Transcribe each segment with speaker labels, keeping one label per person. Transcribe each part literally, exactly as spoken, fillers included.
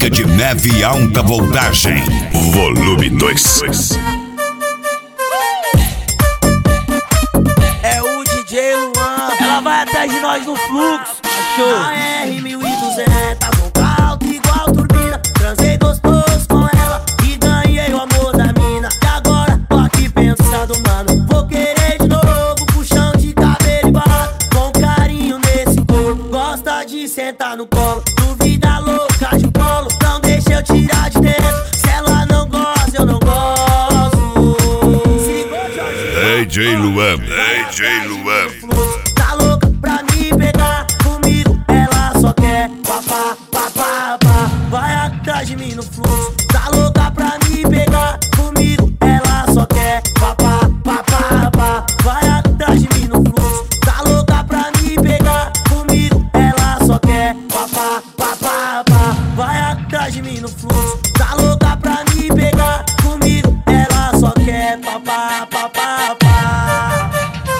Speaker 1: Branca de Neve Alta Voltagem, volume dois.
Speaker 2: É o D J Luan, ela vai atrás de nós no fluxo. Achou? A R mil e duzentos, boca alta igual turbina. Transei gostoso com ela e ganhei o amor da mina. E agora tô aqui pensando, mano, vou querer de novo. Puxão de cabelo e barra, com carinho nesse corpo. Gosta de sentar no colo, duvida louca de um colo. Não deixa eu tirar de dentro, se ela não gosta, eu não gosto. Se ligou, Jorge?
Speaker 1: D J Luan, D J Luan.
Speaker 2: Tá louca pra me pegar comigo, ela só quer papá, papá, papá. Vai atrás de mim no fluxo. Tá louca pra me pegar comigo, ela só quer papá, papá, papá. Vai atrás de mim no fluxo. Tá louca pra me pegar comigo, ela só quer papá, papá, papá. Vai atrás de mim no fluxo. Tá louca pra me pegar comigo, ela só quer papá, papá, papá.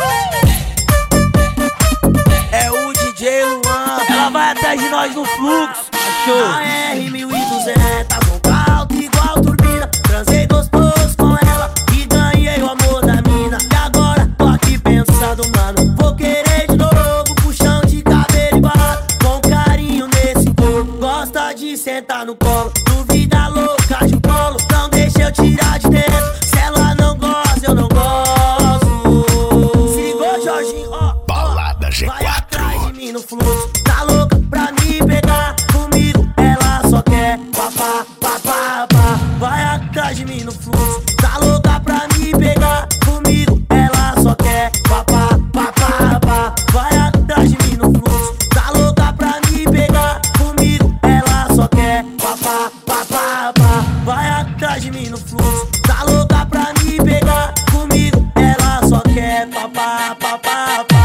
Speaker 2: É o D J Luan, ela vai atrás de nós no fluxo. Achou? A R mil e duzentos, boca alta igual turbina. Transei gostoso com ela e ganhei o amor da mina. E agora tô aqui pensando, mano, vou querer de novo. Puxão de cabelo e barra, com carinho nesse corpo. Gosta de sentar no colo, duvida louca de um colo. Não deixa eu tirar de dentro, se ela não gosta, eu não gosto. Se ligou, Jorginho? Ó, ó.
Speaker 1: Balada G
Speaker 2: Vai
Speaker 1: quatro.
Speaker 2: atrás de mim no fluxo. Tá louca pra me pegar comigo, ela só quer papá, papá, papá. Vai atrás de mim no fluxo. Tá louca pra me pegar comigo, ela só quer papá, papá, papá. Vai atrás de mim no fluxo. Tá louca pra me pegar comigo, ela só quer papá, papá, papá. Vai atrás de mim no fluxo. Tá louca pra me pegar comigo, ela só quer papá, papá, papá.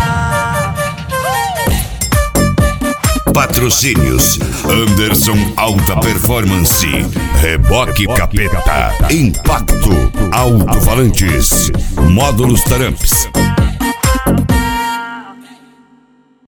Speaker 1: Patrocínios: Anderson Alta Performance, Reboque Capeta, Impacto, Alto-Falantes, Módulos Taramps.